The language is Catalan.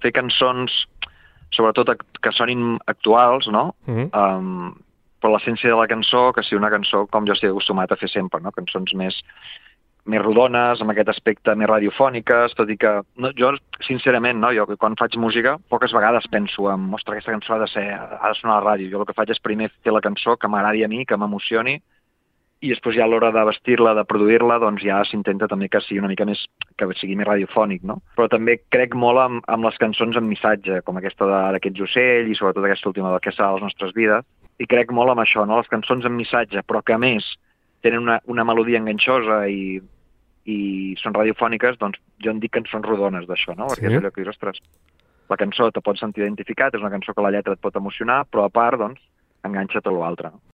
fer cançons, sobretot que sonin actuals, no? Però l'essència de la cançó, que sigui una cançó com jo estic acostumat a fer sempre, no? Cançons més rodones, amb aquest aspecte més radiofòniques, tot i que jo, sincerament, no? Jo quan faig música, poques vegades penso en, ostres, aquesta cançó ha de sonar a la ràdio. Jo el que faig és primer fer la cançó que m'agradi a mi, que m'emocioni, i després ja a l'hora de vestir-la, de produir-la, doncs ja s'intenta també que sigui una mica més, que sigui més radiofònic, no? Però també crec molt amb les cançons amb missatge, com aquesta d'aquests ocells i sobretot aquesta última del que serà les nostres vides, i crec molt amb això, no? Les cançons amb missatge, però que a més tenen una melodia enganxosa i són radiofòniques, doncs jo en dic cançons rodones d'això, no? Perquè és allò que dius, ostres, la cançó te pot sentir identificat, és una cançó que la lletra et pot emocionar, però a part, doncs, enganxa tot l'altre.